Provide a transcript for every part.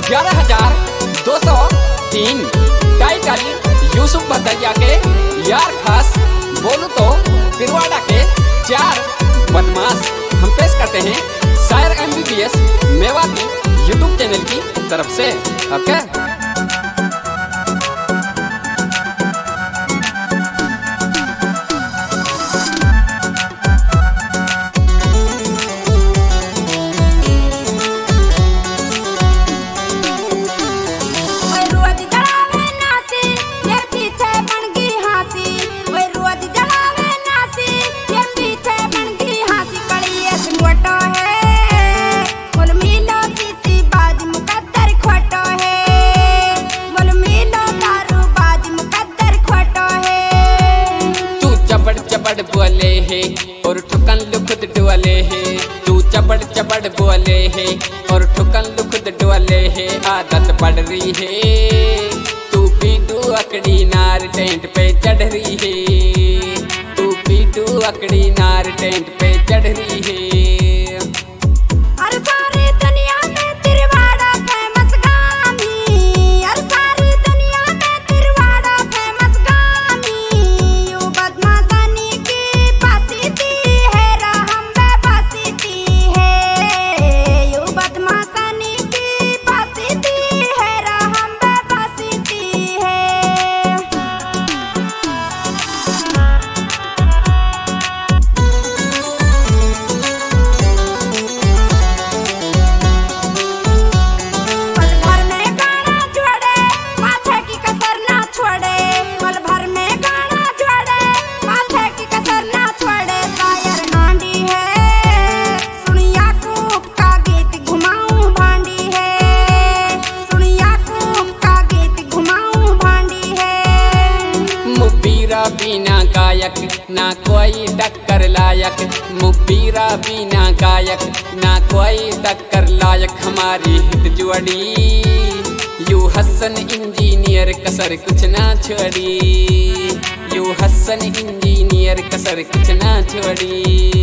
11,203 title Yusuf भदैया के यार खास बोलू तो तिरवाड़ा के 4 बदमाश हम पेश करते हैं शायर MBBS मेवाती यूट्यूब चैनल की तरफ से। ओके चपड़ बोले है और ठुकन लुखुद डोले है। तू चपड़ चपड़ बोले है और ठुकन लुखुद डोले है। आदत पड़ रही है तू पीटू अकड़ी नार टेंट पे चढ़ रही है। तू पीटू अकड़ी नार टेंट पे चढ़ रही है। बिना गायक ना कोई टक्कर लायक। मुबीरा बिना गायक ना कोई टक्कर लायक। हमारी हित जोड़ी यू हसन इंजीनियर कसर कुछ ना छोड़ी। यू हसन इंजीनियर कसर कुछ ना छोड़ी।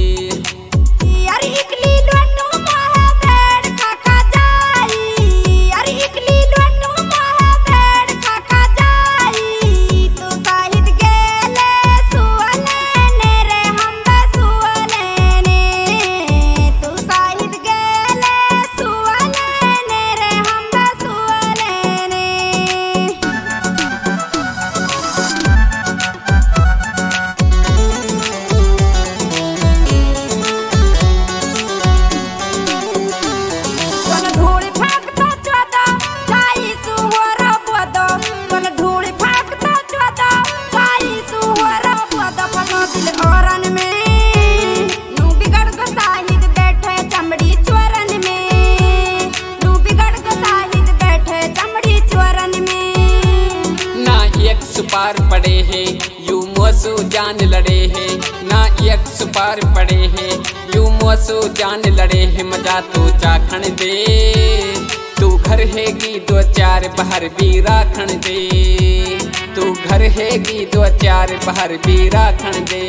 सुपार पड़े हैं यू मोसू जान लड़े हैं। ना एक सुपार पड़े हैं यू मोसू जान लड़े हैं। मजा तू चाखण दे तू घर हैगी 2-4 बाहर भी राखण दे। तू घर हैगी 2-4 बाहर भी राखण दे।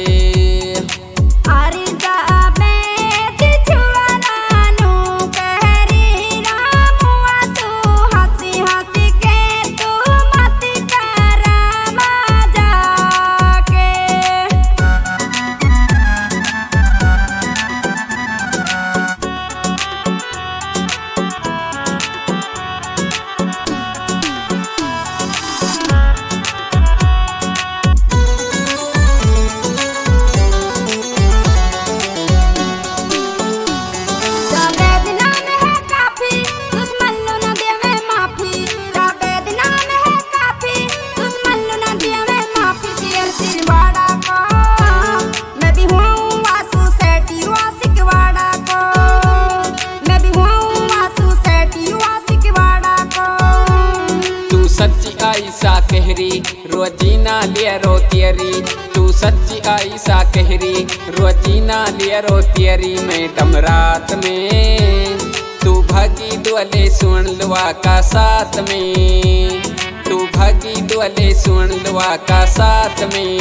आयशा कहरी रोजीना लिया रो तेरी। तू सच्ची आयशा कहरी रोजीना लिया रो तेरी। मैडम रात में तू भागी दुअले सुन लुआ का साथ में। तू भागी दुअले सुन लुआ का साथ में।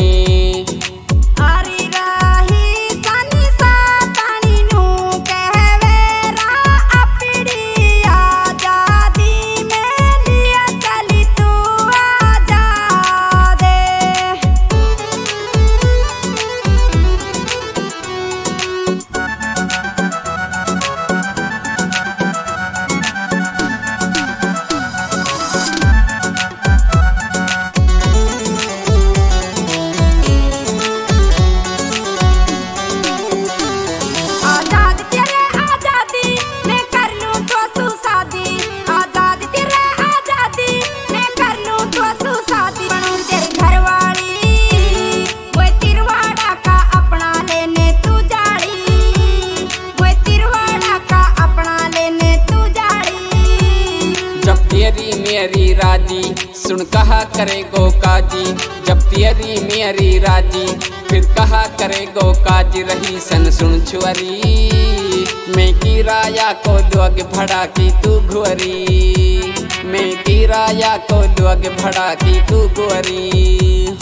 कहवे रा अपनी आजादी तेरी मेरी राजी, सुन कहा करेगो काजी। जब तेरी मेरी राजी, फिर कहा करेगो काजी। रही सन सुन छुअरी, मैं की राया को लोग भड़ा की तू घुअरी। मैं की राया को लोग भड़ा की तू घुअरी।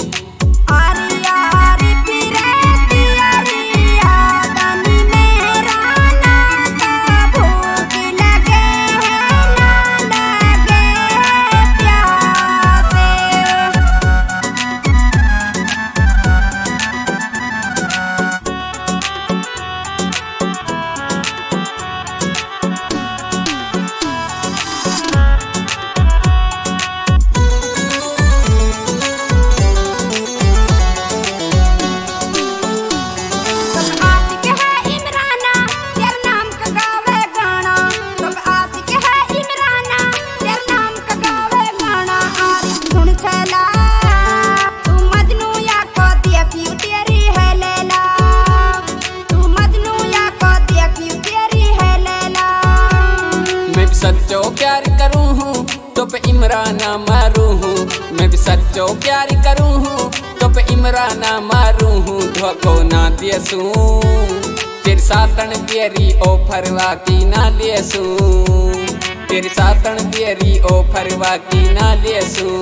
सच्चो प्यार करूँ हूँ तो पे इमराना मारू हूँ। मैं भी सच्चो प्यार करूँ हूँ तो पे इमराना मारू हूँ। धोखो ना दियसू तेरी सातन तेरी ऑफर वाकी ना लियसू। तेरी सातन तेरी ऑफर वाकी ना लियसू।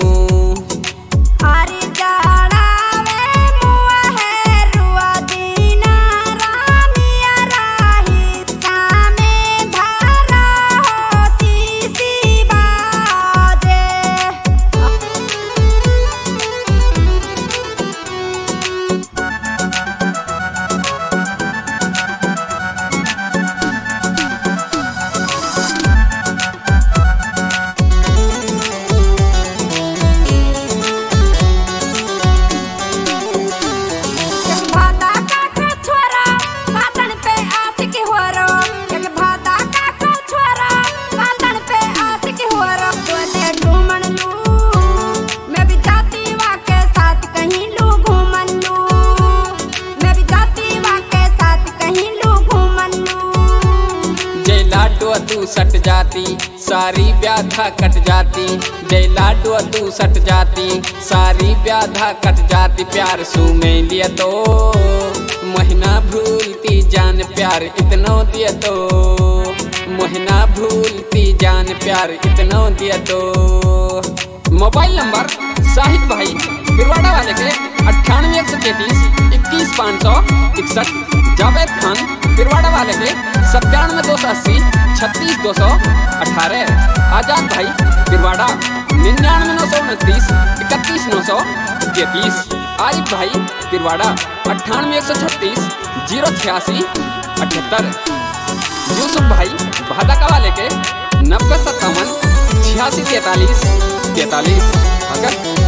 तू सट जाती सारी व्याधा कट जाती। जय लाडो तू सट जाती सारी व्याधा कट जाती। प्यार सू में लिया तो महीना भूलती जान प्यार इतनो दिया तो। महीना भूलती जान प्यार इतनो दिया तो। मोबाइल नंबर साहिद भाई बिरवाड़ा वाले के 98 133 21 561। जावेद खान बिरवाड़ा वाले के 97 280 36 218। आजाद भाई बिरवाड़ा 99 929 31 933। आरिफ भाई बिरवाड़ा 98 136 086 78। यूसुफ भाई भादा वाले के 90 57 86 43 43। अगर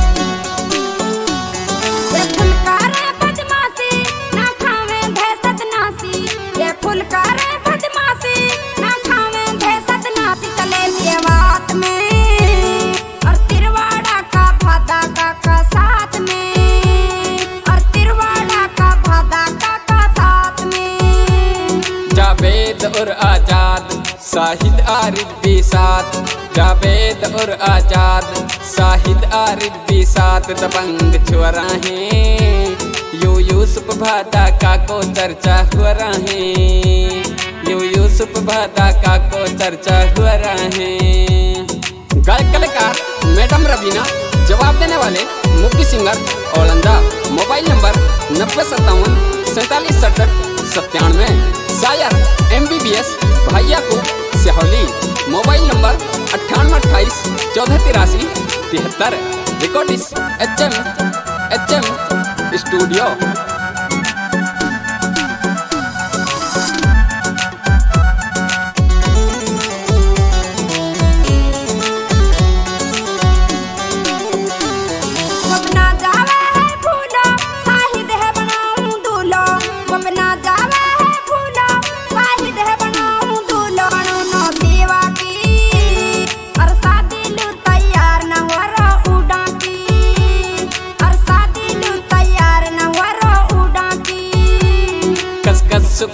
जावेद और आजाद साहिद आरिफ भी साथ। जावेद और आजाद साहिद आरिफ भी साथ। दबंग छुरा हैं यू यूसुफ भादा का को चर्चा हुआ रहे। यू यूसुफ भादा का को चर्चा हुआ रहे। गायक कलाकार मैडम रवीना, जवाब देने वाले मुक्ति सिंगर औलंदा। Mobile number 90 57 47 67 97। शायर MBBS भैया को Sihauli. Mobile number 98 28 14 83 73। Recordist HM studio.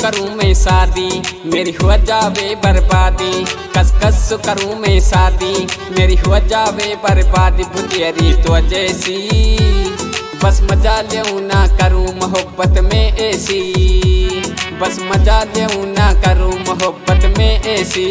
करूं मैं शादी, मेरी हो जावे बर्बादी। कस कस करूं मैं शादी, मेरी हो जावे बर्बादी। बुतेरी तो जैसी बस मजा लेऊं ना करूं मोहब्बत में ऐसी, बस मजा लेऊं ना करूं मोहब्बत में ऐसी।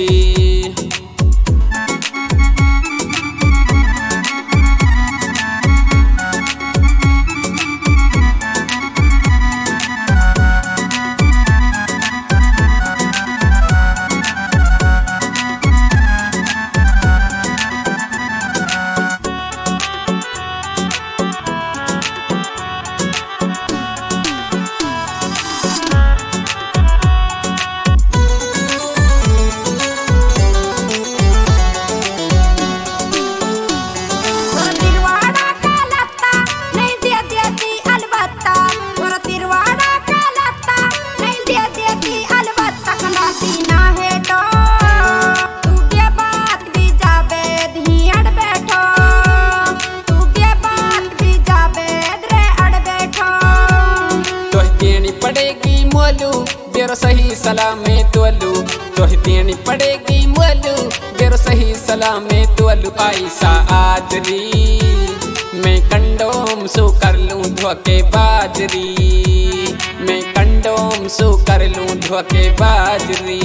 पड़ेगी मोलू बेरो सही सलामे तोलू, तोह देनी पड़ेगी मोलू बेरो सही सलामे तोलू। आयसा आदरी मैं कंडोम सो कर लूं धोखे बाजरी, मैं कंडोम सो कर लूं धोखे बाजरी।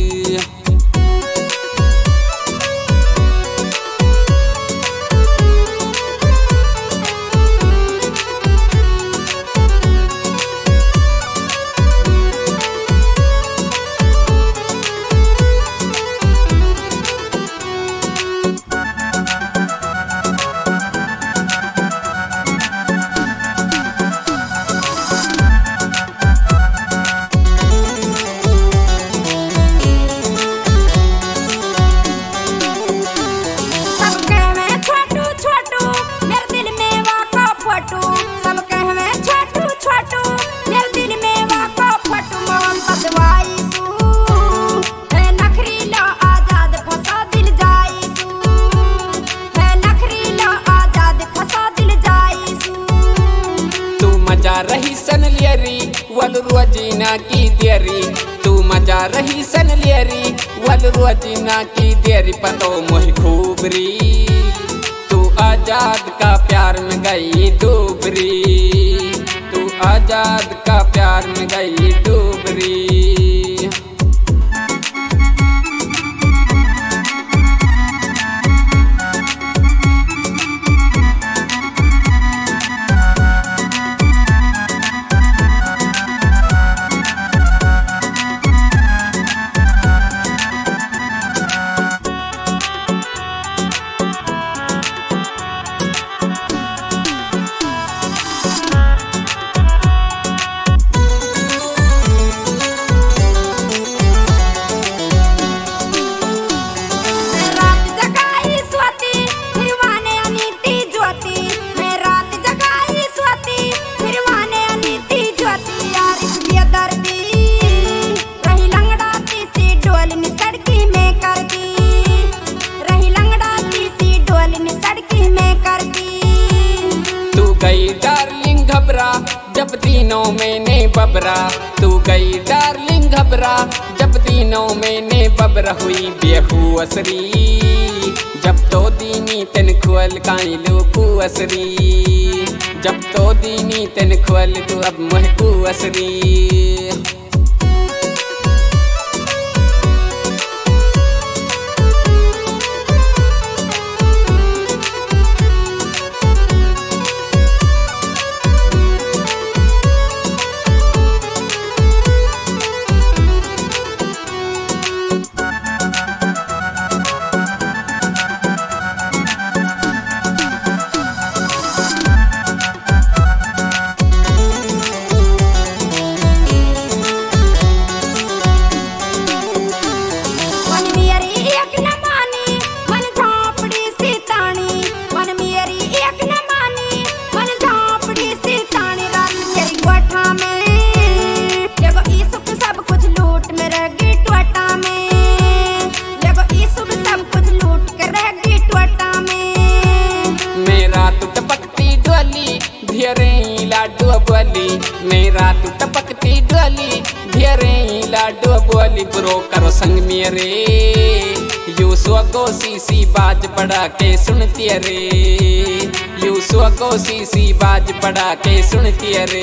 मजा रही सन लियरी वल रोजीना की देरी, तू मजा रही सन लियरी वल रोजीना की देरी। पतो मोहि खूबरी तू आजाद का प्यार में गई डूबरी, तू आजाद का प्यार में गई डूबरी। गई डार्लिंग घबरा जब दिनों मैंने बबरा, तू गई डार्लिंग घबरा जब दिनों मैंने बबरा। हुई बेहुअसरी जब तो दीनी तेन खुअल काइलू कुअसरी, जब तो दीनी तेन खुअल तू अब मोह कुअसरी। लाडू बोली मेरा तू टपकती डोली, घेरे लाडो बोली ब्रो करो संग मेरे यूसुआ को सीसी बाज पड़ा के सुनती रे यूसुआ को सीसी बाज पड़ा के सुनती रे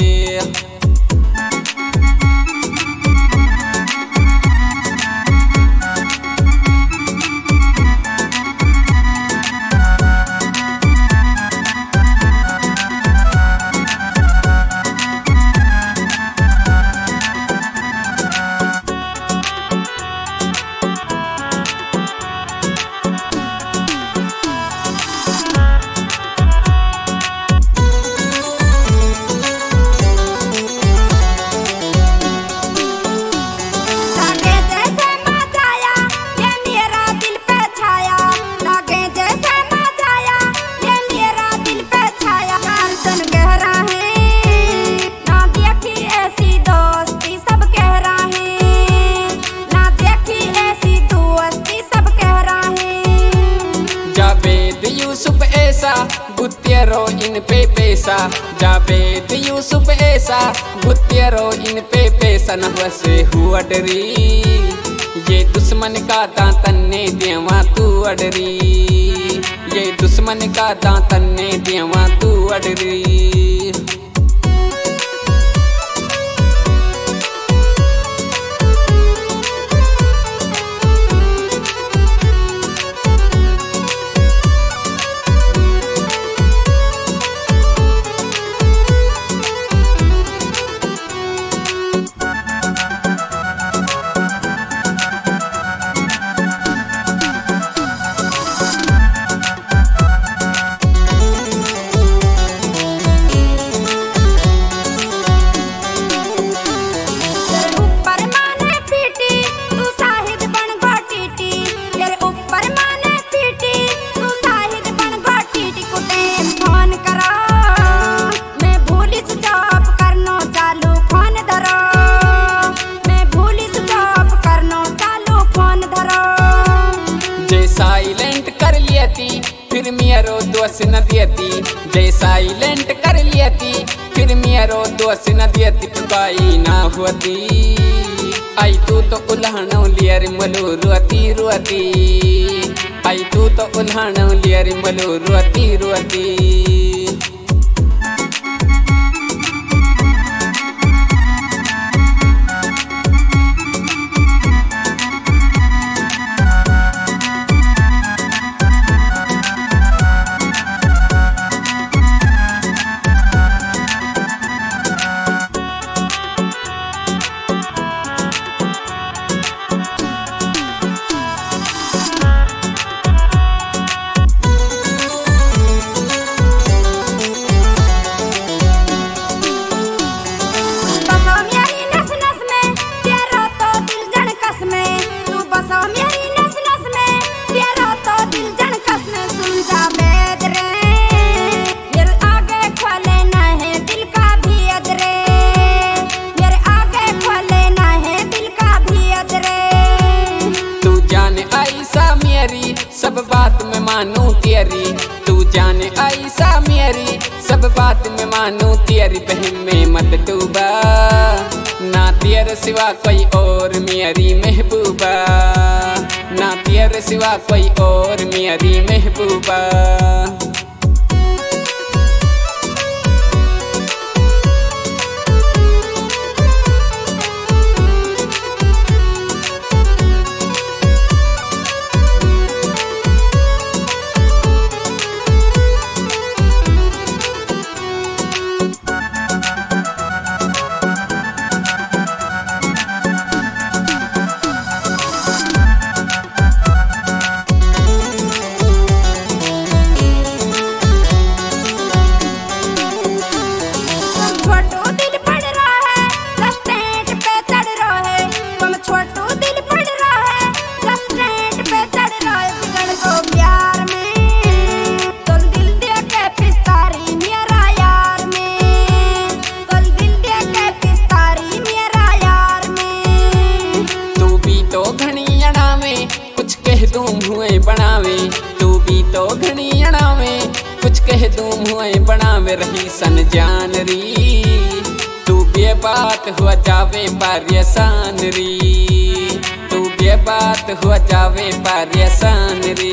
यूसुफ ऐसा गुत्तेरो इन पे पैसा जावेद यूसुफ ऐसा गुत्तेरो इन पे पैसा न वसे हुआ डरी ये दुश्मन का दांतन ने देवा तू अडरी ये दुश्मन का दांतन ने देवा तू अडरी साइलेंट कर लियती फिर मेरो दोस्त न दियती जय साइलेंट कर लियती फिर मेरो दोस्त न दियती पुकाई ना होती आई तू तो उल्हानो लियर मलो रोती रोती आई तू तो उल्हानो लियर मलो रोती रोती सब बात में मानू तेरी तू जाने ऐसा मेरी सब बात में मानू तेरी बहन में मत डूबा ना तेरे सिवा कोई और मेरी महबूबा ना तेरे सिवा कोई और मेरी महबूबा बनावे तू भी तो घनी अड़ावे कुछ कह दूं हुए बनावे रही सन जान री तू बेबात हो जावे परेशान री, तू बेबात हो जावे परेशान री।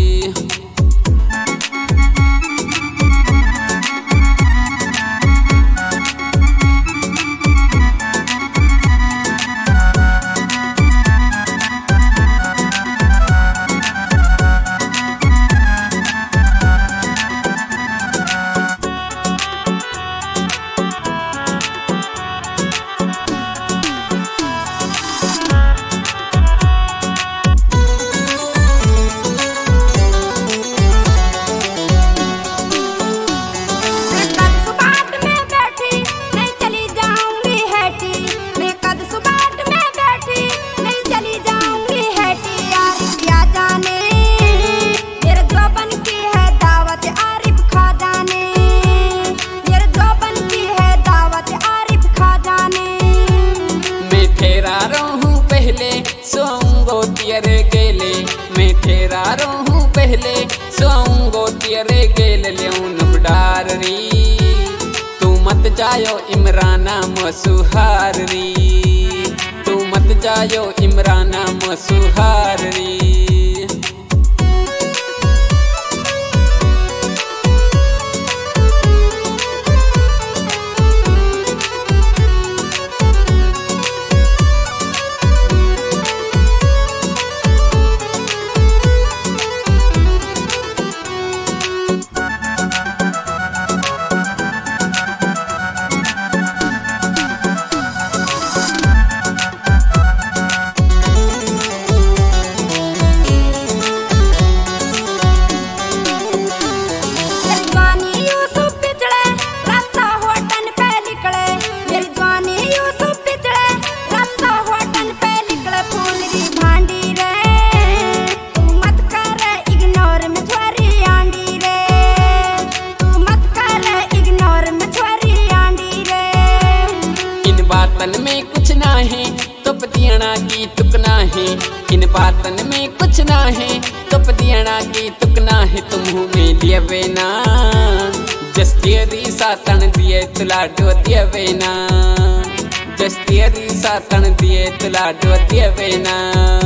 सोंगो तेरे गेले मैं ठेरा रहूं पहले, सोंगो तेरे गेले लेउन डार री। तू मत जायो इमराना मसुहार री, तू मत जायो इमराना मसुहार री। बातन में कुछ ना है तो पतियाना की तुकना है, इन बातन में कुछ ना है तो पतियाना की तुकना है। तुम में लिए बेना जस तेरी सातन दिए तुला डो दिए बेना, जस तेरी सातन दिए तुला डो दिए बेना।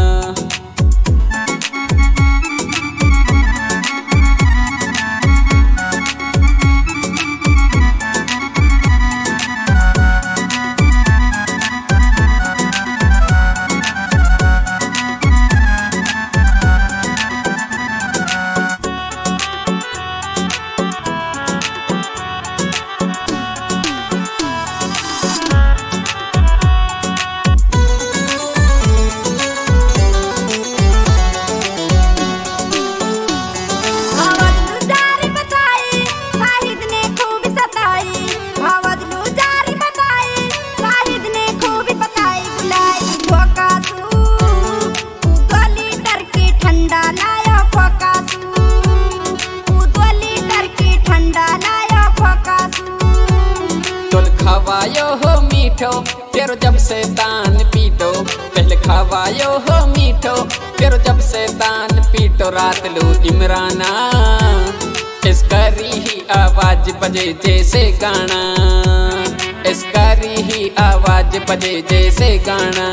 खवायो हो मीठो तेरो जब से तान पीटो, पहले खवायो हो मीठो तेरो जब से तान पीटो। रात लो इमराना इसकरी ही आवाज बजे जैसे गाना, इसकरी ही आवाज बजे जैसे गाना।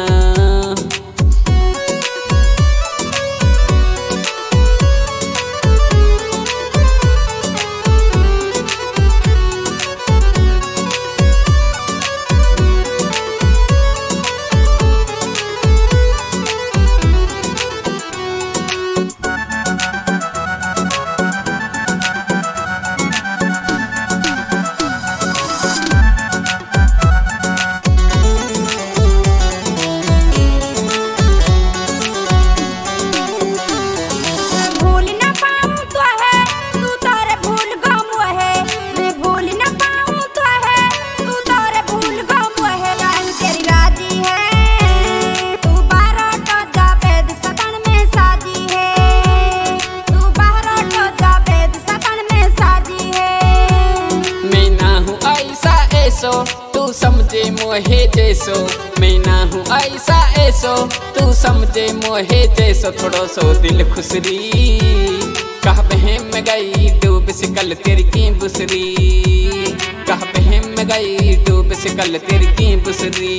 तू समझे मोहे जैसो, मैं ना हूँ ऐसा ऐसो तू समझे मोहे जैसो। थोड़ो सो दिल खुसरी कह बहम में गई डूब सिकल तेरी की बुसरी, कह बहम में गई डूब से कल तेरी की बुसरी।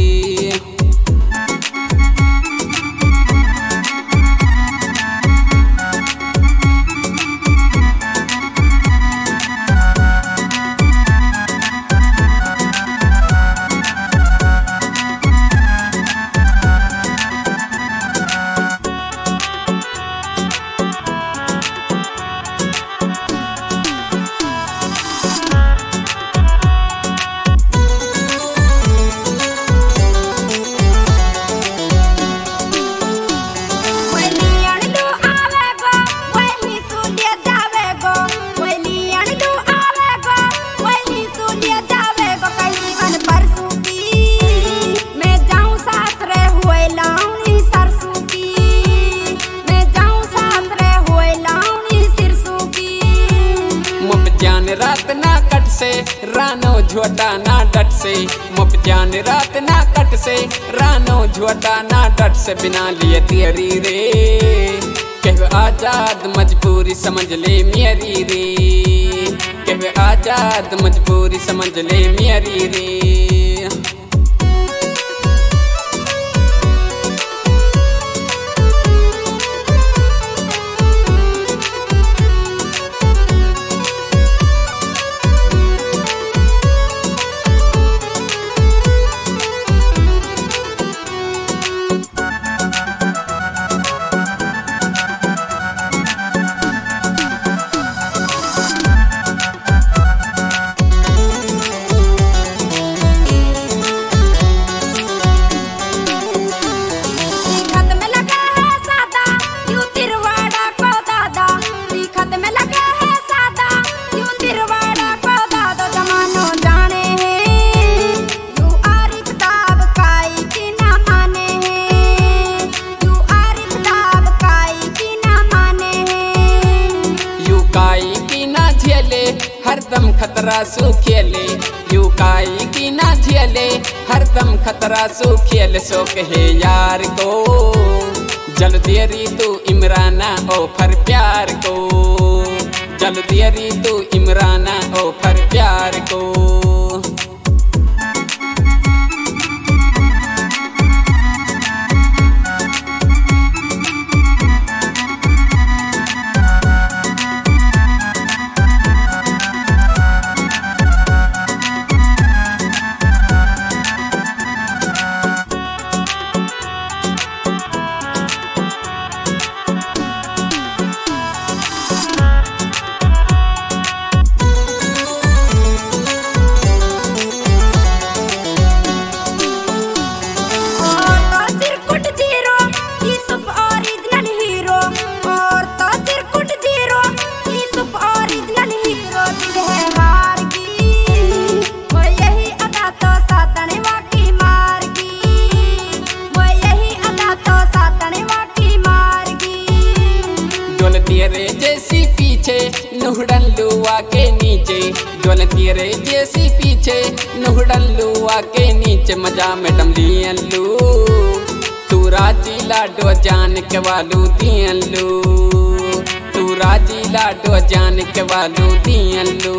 रात ना कट से रानो झोटा ना डट से, मुप जान रात ना कट से रानो झोटा ना डट से। बिना लिए तेरी रे कह आजाद मजबूरी समझ ले मेरी रे, कह आजाद मजबूरी समझ ले मेरी रे। हरदम खतरा सु खेले युकाई की ना झेले, हरदम खतरा सु खेले। सो कहे यार को जल देरी तू इमराना ओ फर प्यार को, जल देरी तू इमराना ओ फर प्यार को। तेरे जैसी पीछे नुहड़न लुआ के नीचे, डोल तेरे जैसी पीछे नुहड़न लुआ के नीचे। मजा में डमलियन लू तू राजी लाडो जान के वालू दियन लू, तू राजी लाडो जान के वालू दियन लू।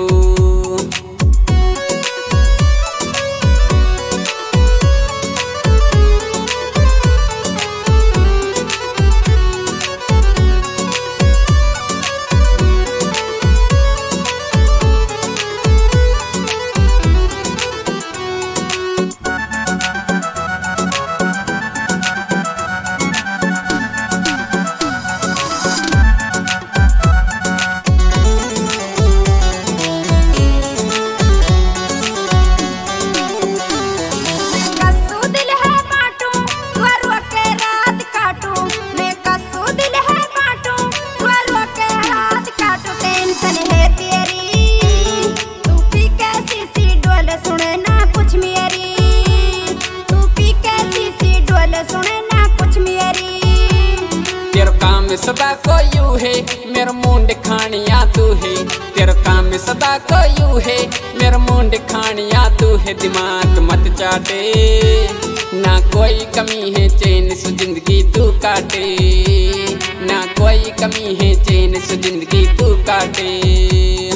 सदा को यू है मेरा मुंड खानिया तू है, तेरा काम सदा को यू है मेरा मुंड खानिया तू है। दिमाग मत चाटे ना कोई कमी है चैन से जिंदगी तू काटे, ना कोई कमी है चैन से जिंदगी तू काटे।